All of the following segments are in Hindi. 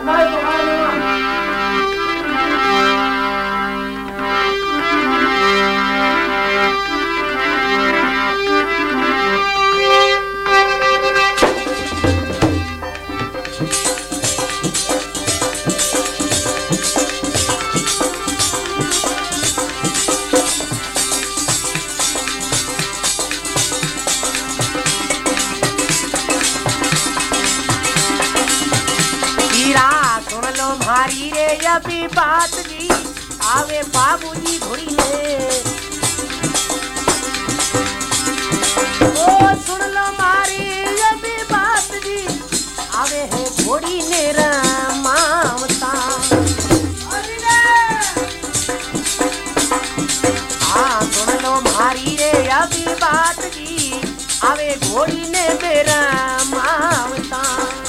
हमारी रे अभी बात जी आवे बाबूजी घोड़ी ने ओ सुन लो मारी अभी बात जी आवे है घोड़ी ने रमावता हाँ सुन लो मारी रे अभी बात जी आवे घोड़ी ने रमावता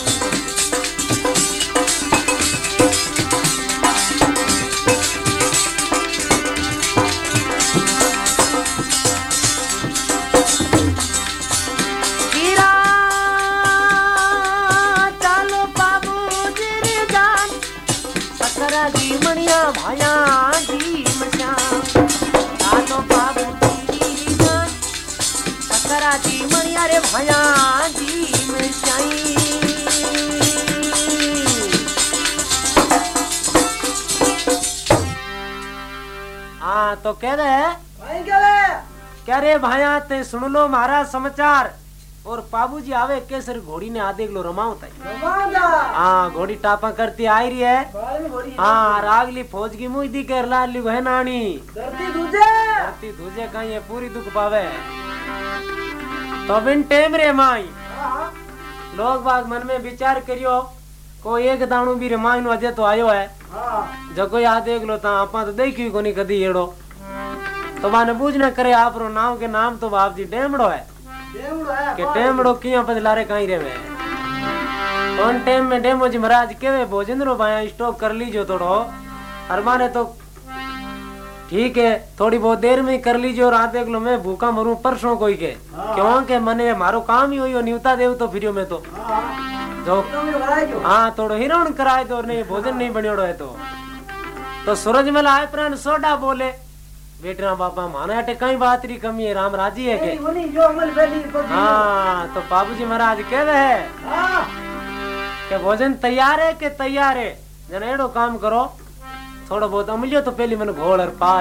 भाया जी मचा लालो बाबू जी जान सकरा जी मणिया रे भाया जी मचाई हाँ तो कह रहे क्या रे भाया ते सुन लो महाराज समाचार और बाबूजी आवे केसर घोड़ी ने आधे किलो रमावता है हाँ घोड़ी टापा करती आई रही है हाँ रागली फौज की मुझ दी कर लाली है नानी धरती दूजे कहीं है पूरी दुख पावे तो बिन टेम रे माई लोग बाग मन में विचार करियो कोई एक दाणु भी रमाई नु अजे तो आयो है जो कोई आ देख लो ता आपा तो देखी कोनी कदी एड़ो तो बाने पूछना करे आप रो नाम के नाम तो बाप जी टेमड़ो है के टेमड़ो किया बदलारे कहीं रेवे उन टेम में डेमो जी महाराज केवे भोजन रो भाया स्टॉक कर लीजो थोड़ो हर माने तो ठीक है थोड़ी बहुत देर में कर लीजिए और आधे किलो मैं भूखा मरूं परसों कोई के क्योंकि मने मारो काम ही हुई न्यूता देव तो फिर में तो जो हाँ थोड़ो हिरण कराए तो नहीं भोजन नहीं बनियोड़ो है तो सूरजमल आए प्राण सोडा बोले बेटरा बापा माना अटे कई बात री कमी है राम राजी है के हाँ तो बाबूजी महाराज कह रहे के भोजन तैयार है के तैयार है जन एड़ो काम करो थोड़ो बहुत अमलियो तो पहली मन घोड़ और पाई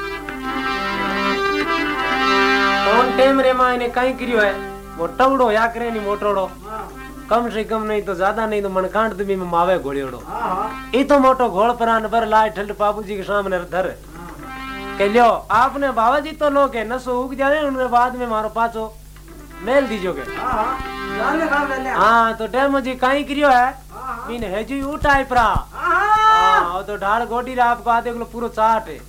कौन टेम रे माँ ने कहीं करियो है वो टवड़ो या करे नहीं मोटोड़ो कम से कम नहीं तो ज्यादा नहीं तो मनकांड तुम्हें में मावे घोड़ियोड़ो ये तो मोटो घोड़ परान बर लाए ठंड बाबूजी के सामने धर के लियो आपने बाबा जी तो लोग है नसो उग जाए उनके बाद में मारो पाचो मेल दीजोगे हाँ तो डेमो जी कहीं करियो है मीन है जी उठाई परा हाँ तो ढाल गोटी रे आपको आधे किलो पूरा चाट है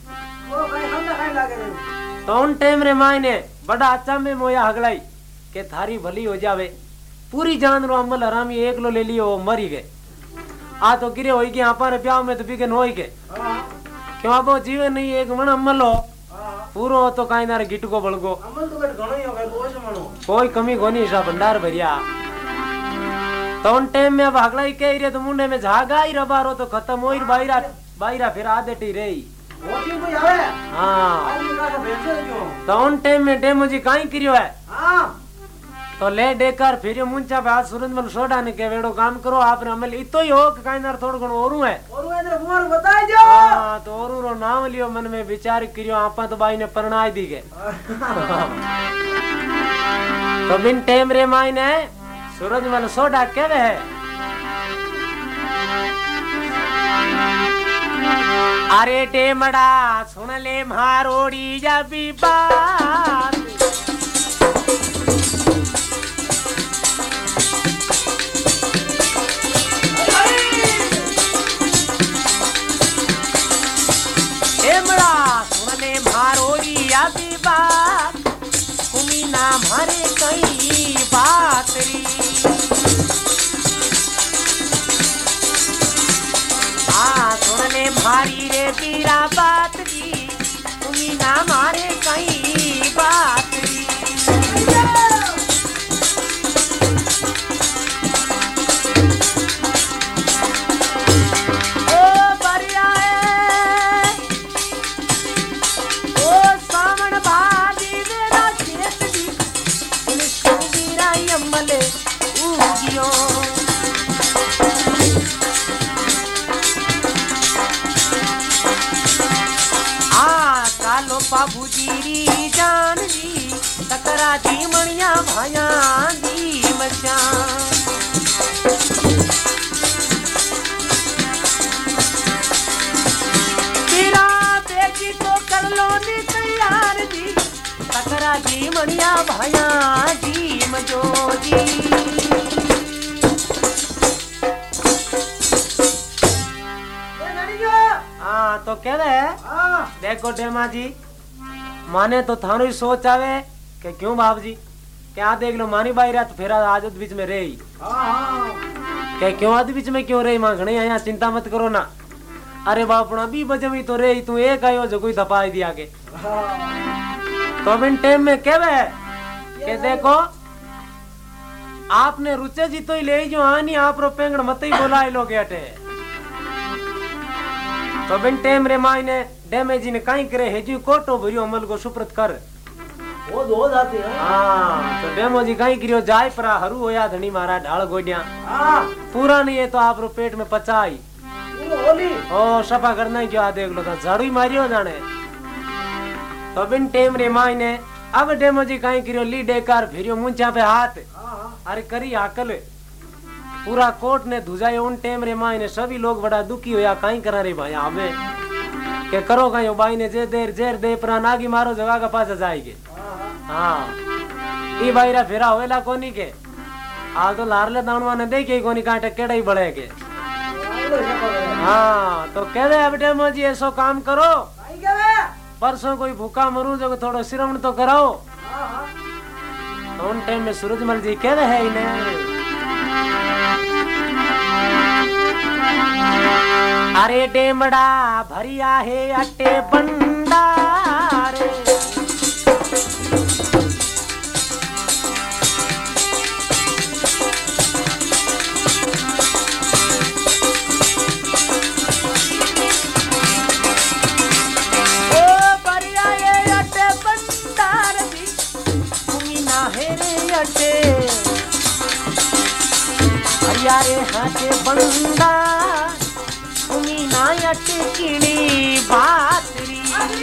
तो उन टाइम रे मायने बड़ा अच्छा में मोया हगलाई के थारी भली हो जावे पूरी जान रो अमल हरामी एक लो ले लियो मरी गए आ तो गिरे होई के आपा रे ब्याह में तो बिगन होई के क्यों अब जीवन नहीं एक मन अमल हो पूरो तो काई नारे गिट को बलगो अमल तो घणो ही होवे बोझ मनो कोई कमी कोनी सा भंडार भरिया तो उन टाइम में अब हगलाई कह रे तो मुंडे में झागा ही रबारो तो खत्म होई बाईरा फिर आदेटी रही मोती कोई आवे हां तो उन टाइम में डेमो जी काई करियो है हां तो ले देकर फिर मुंचा पे आज सूरजमल सोडा ने के वेड़ो काम करो आपने अमल इतो ही हो काई नार थोड़ घणो ओरू है ने मोर बताई दो हां तो ओरू रो नाम लियो मन में विचार करियो आपा तो बाई ने परणाई दी के तो बिन टेम रे माई ने सूरजमल सोडा केवे है अरे टेमड़ा सुन ले मारोड़ी जा भी बात बात कुमी ना मारे कई बात री हाँ सुन ले मारी रे पीरा बात जी कुमी ना मारे कई बात री सकरा जी मणिया भाया जी मचा तेरा बेटी तो कर लो नी तैयार जी सकरा जी मणिया भाया जी मजो जी तो कह दे देखो डेमा जी माने तो थानो ही सोच आवे कि क्यों बाप जी क्या देख लो मानी बाई रात फेरा आज बीच में रही के क्यों आदि बीच में क्यों रही मां घणे आया चिंता मत करो ना अरे बापड़ा भी बजे में तो रही तू एक आयो जो कोई दपाई दिया के तो बिन टाइम में कहवे के देखो आपने रुचे जी तो ही ले जो आनी आप रो पेंगड़ मत ही बोलाए लोगे अटे तो बिन टेम रे माई ने डैमेज ने काई करे है जी कोटो भरियो अमल को सुप्रत कर वो दो जाते हैं हां तो डेमो जी काई करियो जाय परा हरू होया धनी मारा ढाल गोडिया हां पूरा नहीं है तो आप रो पेट में पचाई होली ओ सफा करना ही क्या देख लो तो झाड़ू ही मारियो जाने तो बिन टेम रे माई ने अब डेमो जी काई करियो ली डेकार फिरियो मुंचा पे हाथ अरे करी आकल पूरा कोर्ट ने धुजाए उन टेम रे माई ने सभी लोग बड़ा दुखी होया काई करा रे भाई हमें के करो काई बाई ने जे देर जेर दे परा नागी मारो जगह का पास जाएगे हां ई बाईरा फेरा होवेला कोनी के आ तो लारले दाणवा ने देखे कोनी काटे केड़ा ही बड़े के हां तो कह दे अब डेमो जी ऐसो काम करो भाई कहवे परसों कोई भूखा मरू जो थोड़ो श्रवण तो कराओ हां तो उन टाइम में सूरजमल जी कह रहे है इन्हें अरे डेमड़ा भरिया है अट्टे बंडारे ओ भरिया है अट्टे बंडार भी तुमी ना है रे अट्टे भरिया रे हाथे बंडार तुमी ना अटकिनी बातरी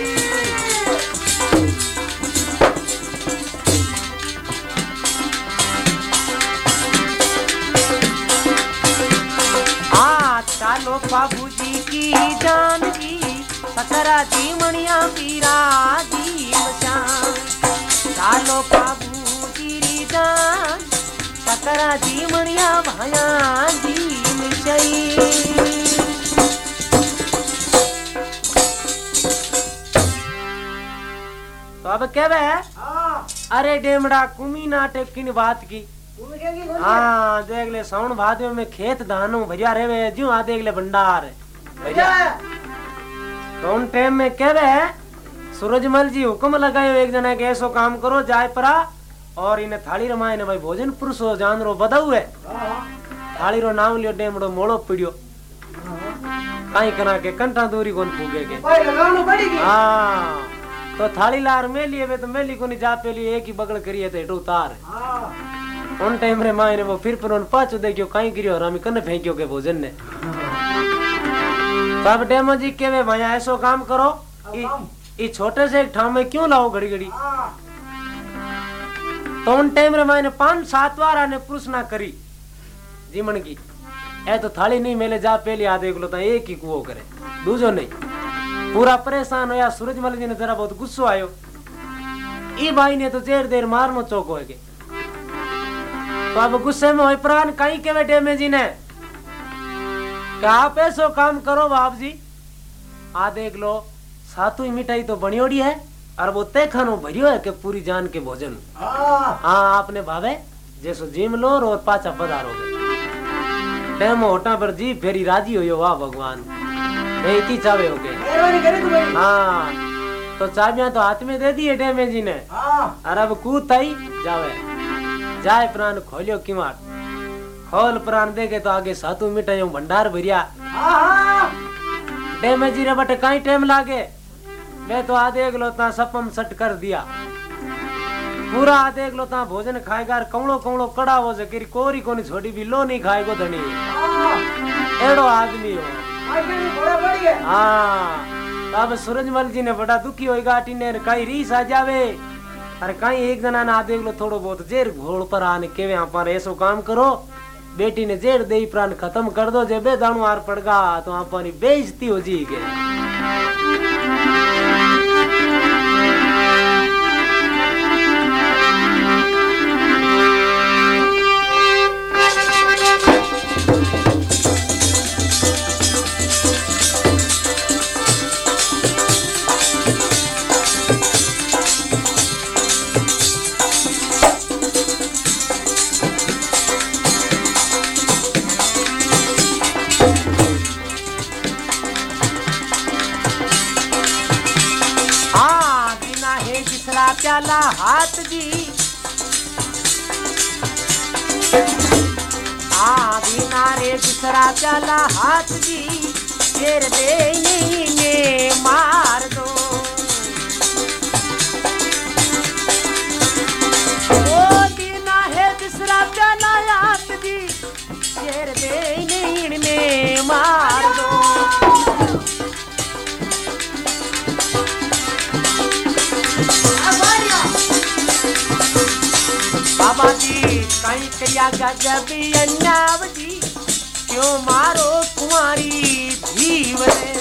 चालो बाबूजी की जान जी सकरा जी मणिया पीरा जी मचान चालो बाबूजी री जान सकरा जी मणिया भाया जी मिचई तो अब कहवे अरे डेमड़ा कुमी ना टेकिन बात की हाँ देख ले साउन भादवे में खेत धानो भरिया रहे जो आ देख ले भंडार तो उन टाइम में कहवे सूरजमल जी हुक्म लगायो एक जना के ऐसो काम करो जाय परा और इन्हें थाली रमाए ने भाई भोजन पुरुष हो जान रो बदाऊ है थाली रो नाम लियो डेमड़ो मोड़ो पीड़ियो कहीं कना के कंटा दूरी कोन फूगे के हाँ तो थाली लार में लिए तो मेली को नहीं जा पे लिए एक ही बगड़ करिए तो हेठो उतार उन टाइम रे माए ने वो फिर पर उन पाछो देखियो काई करियो रामी कने फेंकियो के भोजन ने तब डेमो जी केवे भाई ऐसो काम करो ई छोटे से एक ठाम में क्यों लाओ घड़ी घड़ी तो उन टाइम रे माए ने 5-7 बार आने पुरुष ना करी जीवन की ए तो थाली नहीं मेले जा पहले आ देख लो तो एक ही कुओ करे दूजो नहीं पूरा परेशान होया सूरजमल जी ने जरा बहुत गुस्सो आयो ई भाई ने तो जेर देर मारनो चौको है के तो अब गुस्से में होई प्राण कहीं के डेमे जी ने क्या आप ऐसो काम करो बाप जी आ देख लो सातु मिठाई तो बनियोड़ी है और वो तय खानो भरियो है के पूरी जान के भोजन हाँ आपने भावे जैसो जिम लो और पाचा पधारोगे डेमो होटा पर जी फेरी राजी हो वाह भगवान इतनी चावे हो गए हाँ तो चाबियां तो हाथ में दे दी है डेमे जी ने और अब कूद आई जावे जाए प्राण खोलियो किमार खोल प्राण देखे तो आगे सातु मिठाई भंडार भरिया डेमे जी रे बटे कई टाइम लागे मैं तो आ देख लो ता सपम सट कर दिया पूरा आ देख लो ता भोजन खाएगा कौड़ो कौड़ो कड़ा हो सके कोरी कोनी छोड़ी भी लो नहीं खाएगो धनी एड़ो आदमी हो हाँ अब सूरजमल जी ने बड़ा दुखी होएगा टीने कई रीस आ जावे अरे कहीं एक जना ना देख लो थोड़ो बहुत जेर घोड़ पर आने केवे यहाँ पर ऐसो काम करो बेटी ने जेर दे प्राण खत्म कर दो जे बे दाणु आर पड़गा तो आप बेइज्जती हो जी के। प्याला हाथ जी बिना रे दूसरा प्याला हाथ जी शेर दे ने मार दो ओ बिना है दूसरा प्याला हाथ जी शेर दे ने मार दो। बाबा जी कहीं करिया गजब अन्याव जी क्यों मारो कुंवारी जीवने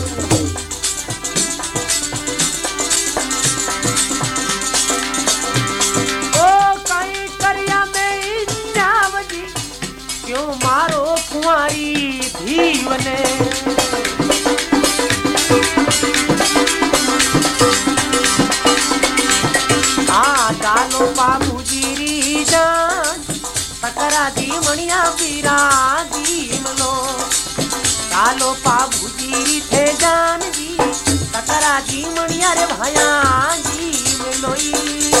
ओ कहीं करिया में अन्याव जी क्यों मारो कुंवारी जीवने। डालो बाबू जी जान सकरा जी मणिया पीरा जी मलो डालो बाबू जी थे जान जी सकरा जी मणिया रे भाया जी मलोई।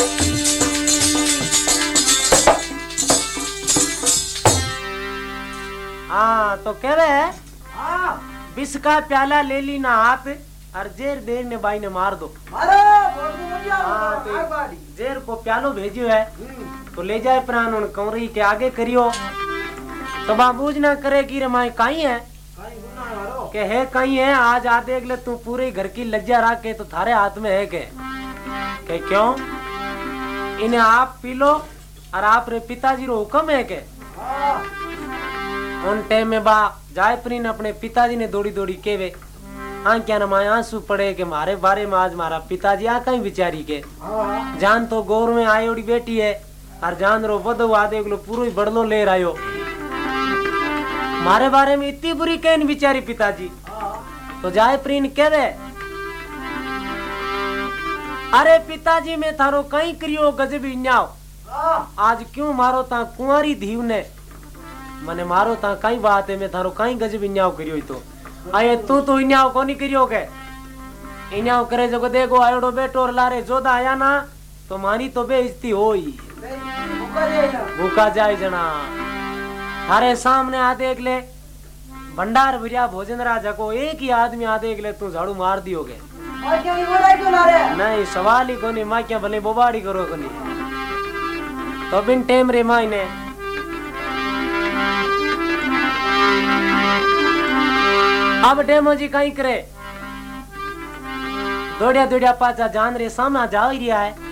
हाँ तो कह रहे विष का प्याला ले ली ना हाथ और जेर देर ने बाई ने मार दो। हाँ तो जेर को प्यालो भेजियो है तो ले जाए प्राण उन कंवरी के आगे करियो तो बाबूज ना करे कि रे माई कहीं है के है कहीं है आज आ देख ले तू पूरे घर की लज्जा रख के तो थारे हाथ में है के क्यों इन्हें आप पी लो और आप रे पिताजी रो हुक्म है के। उन टाइम में बा जायप्रीन अपने पिताजी ने दौड़ी दौड़ी केवे क्या न माया आंसू पड़े के मारे बारे में आज मारा पिताजी आ कहीं बिचारी के जान तो गौर में आयोड़ी बेटी है और जान रो बदो आ देख लो पूरा ही बड़लो ले रहा मारे बारे में इतनी बुरी कहन बिचारी पिताजी तो जाए प्रीन कह दे अरे पिताजी में थारो कहीं करियो गजबी न्याव आज क्यों मारो ता कुंवारी धीव ने मने मारो ता कहीं बात है मैं थारो कहीं गजबी न्याव करियो तो आये तू तो इन्याव कोनी करियो के इन्याव करे जो देखो आयोडो बेटो और लारे जोदा आया ना तो मानी तो बेइज्जती होई भूखा जाए जना थारे सामने आ देख ले भंडार भरिया भोजन राजा को एक ही आदमी आ देख ले तू झाड़ू मार दियोगे नहीं सवाल ही कोनी माँ क्या भले बोबाड़ी करो कोनी तो बिन टेम रे माई ने अब डेमो जी कहीं करे दौड़िया दौड़िया पाचा जान रे सामना जा ही रहा है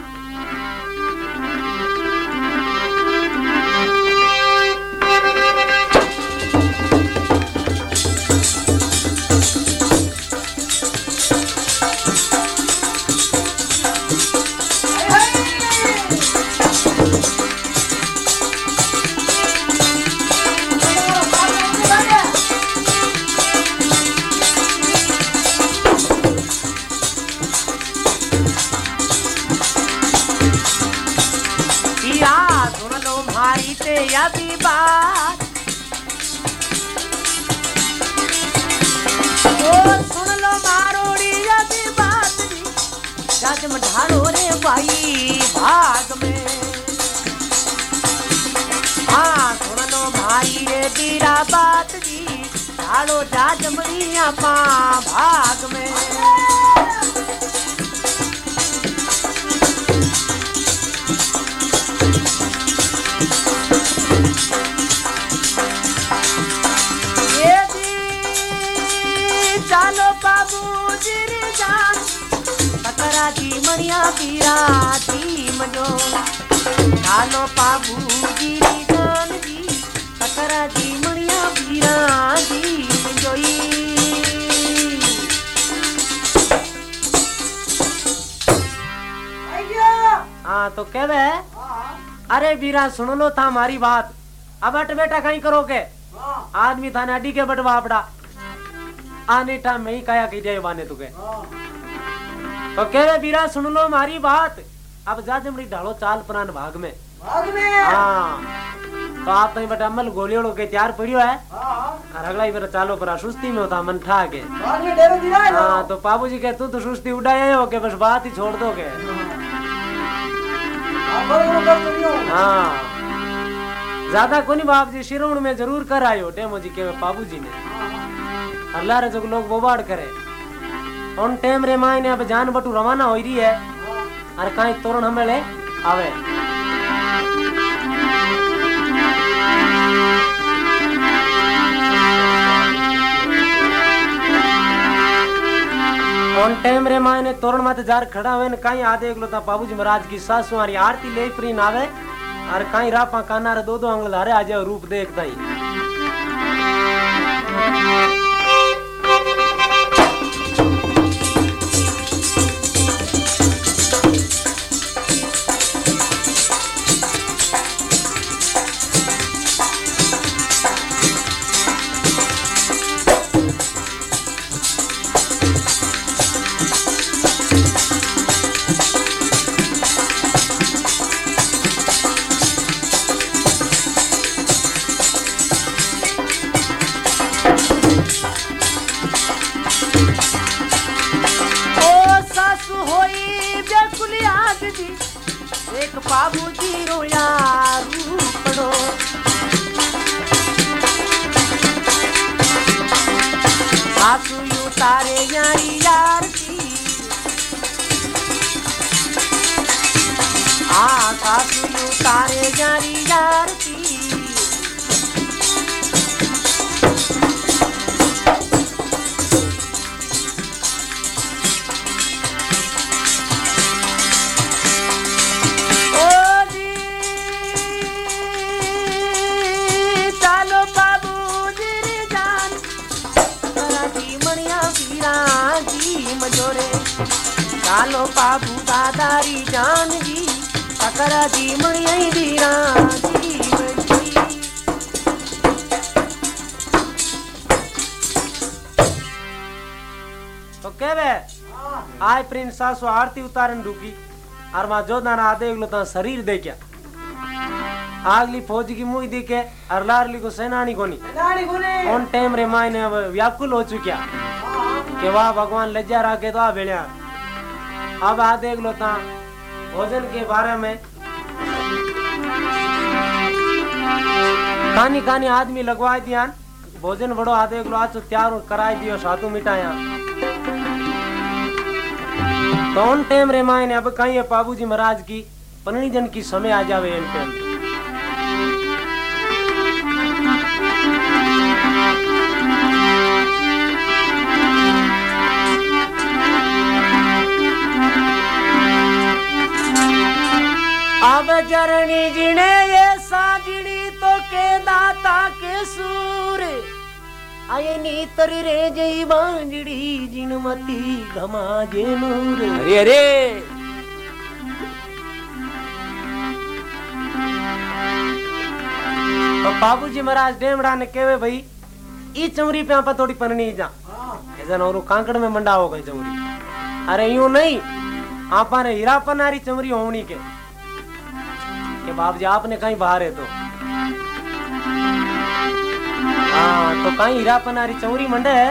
अभी बात सुन लो मारोड़ी अभी बात जज में ढालो रे भाई भाग में हाँ सुन लो भाई ये बीरा बात जी ढालो जज मरिया पा भाग में सकरा जी मणिया पीरा जी मजो कालो पाबू जी जान जी सकरा जी मणिया पीरा जी मजोई हाँ तो कह दे अरे वीरा सुन लो था हमारी बात अब अट बेटा कहीं करोगे आदमी था अड्डी के बटवा अपड़ा आने टाइम में ही कया की जाए बाने तुके तो कह रहे वीरा सुन लो हमारी बात अब जा जमड़ी ढालो चाल पुरान भाग में हाँ तो आप तो बटा अमल गोलियों के तैयार पड़ियो है और अगला ही मेरा चालो पर सुस्ती में होता मन ठा के हाँ तो बाबू जी के तू तो सुस्ती उड़ाए हो के बस बात ही छोड़ दो के हाँ ज्यादा को नहीं बाप जी शिरोमण में जरूर कर आयो टेमो जी के बाबू जी ने अल्लाह रे जो लोग बोबाड़ करे उन टेम रे माई ने अब जान बटू रवाना हो रही है और कहीं तोरण हमें ले आवे उन टेम रे माई ने तोरण माते जार खड़ा हुए न कहीं आधे एक लोता बाबूजी महाराज की सासु हमारी आरती ले प्री नावे और कहीं रापा काना रे दो अंगल धारे आ जाओ रूप देखता ही बाबू जी रोया रूपड़ो सासू यू तारे यारी यार की सासू यू तारे यारी यार की चालो बाबू दादारी जान जी सकरा जी मणिया वीरा जी तो कहवे आय प्रिंस सासु आरती उतारन रुकी और मां जोदाना आदे ता शरीर देखया आगली फौज की मुंह देखे और लारली को सेनानी कोनी ऑन टाइम रे माय ने अब व्याकुल हो चुकिया के वाह भगवान लज्जा राखे तो आ बेलिया अब आ देख लो ता भोजन के बारे में कानी कानी आदमी लगवाए दिया भोजन बड़ो आ देख लो आज तैयार कराई दियो सातु मिठाया तो उन टाइम रे माय ने अब कहीं है बाबूजी महाराज की पन्नी जन की समय आ जावे इन टाइम अब जरनी जिने ये साजिनी तो के दाता के सूर आये नीतर रे जई बांजड़ी जिनमती घमा जे नूर अरे अरे तो बाबूजी महाराज डेमड़ा ने केवे भाई ई चमरी पे आप थोड़ी पननी जा ऐसा और कांकड़ में मंडा हो गई चमरी अरे यूं नहीं आपा ने हीरा पनारी चमरी होनी के बाप जी आपने कहीं बाहर है तो हाँ तो कहीं हीरा पनारी चौरी मंडे है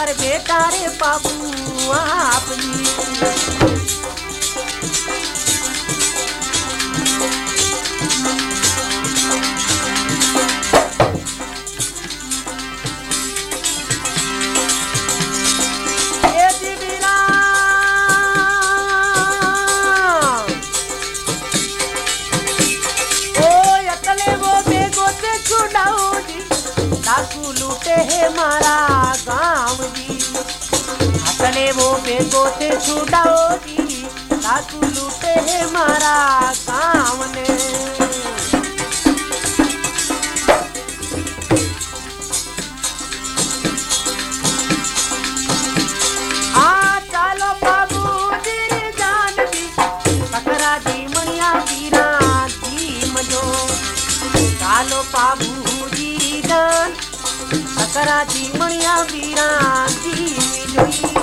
मार बेटा रे बाबू आप जी। लूटे है मारा गाँव जी अकले वो बेगो से छुड़ाओ जी डाकू लूटे है मारा गाँव ने। चालो बाबू जी जान जी सकरा जी मणिया वीरा जी मजो चालो बाबू जी जान सकरा जी मणिया वीरा जी मिलोई।